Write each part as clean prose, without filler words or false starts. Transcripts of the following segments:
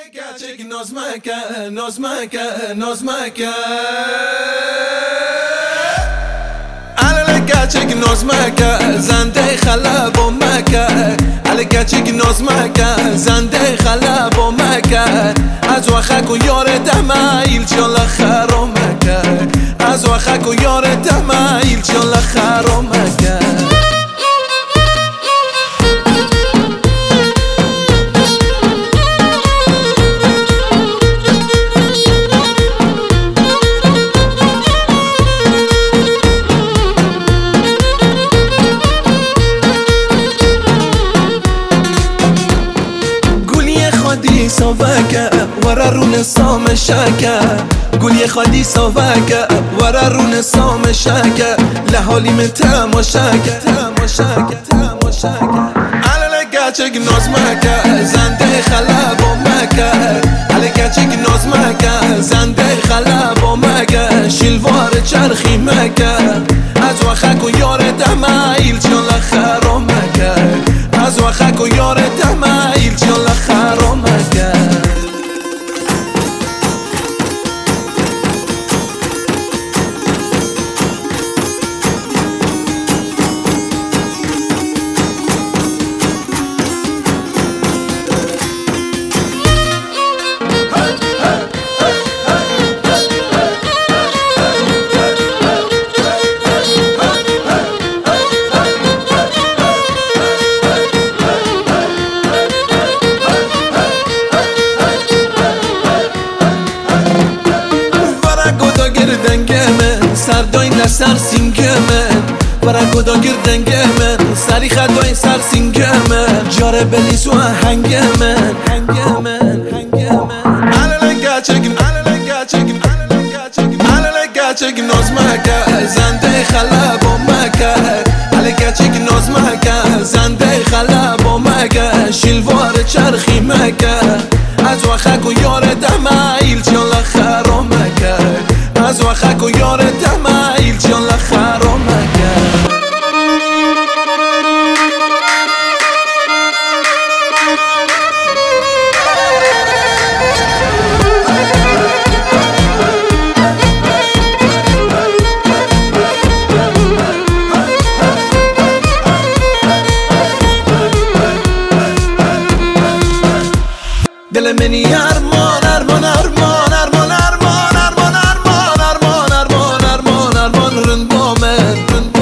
Gerçek nozmeke على gerçek nozmeke زنده خلب و مکه على gerçek nozmeke زنده خلب و مکه از وخک و یار دمایل چال خرمکه از وخک و یار دمایل چال خرمکه صوفك ورا رون صام شاكا قولي خدي صوفك ورا رون صام شاكا لحالي من تماشاكا على لقاچك نظمك زنده خلب و مكة على لقاچك نظمك زنده خلب و مكة شلوار چرخي مكة از وخك و یار دمایل چون خرمكة از وخك و یار دمایل چون خرمكة سردای لسر سینگمن برا گدا گردنگمن سری خدای سر سینگمن جاره بلیس و هنگمن على نظمك زنده خلب و مکه على نظمك زنده خلب و مکه شلوار چرخی مکه از وخک و یار دمایل چون خرمکه از وخک و یار دمایل چون خرمکه دل منی ارمان ارمان ارمان ارمان ارمان ارمان ارمان ارمان ارمان ارمان ارمان رندومن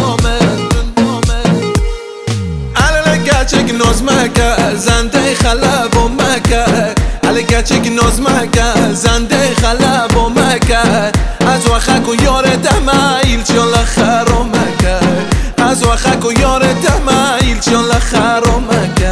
على gerçek nozmك زنده خلب و مکه على gerçek nozmك زنده خلب و مکه از وخک و یار دمایل چون خرمکه از وخک و یار دمایل چون خرمکه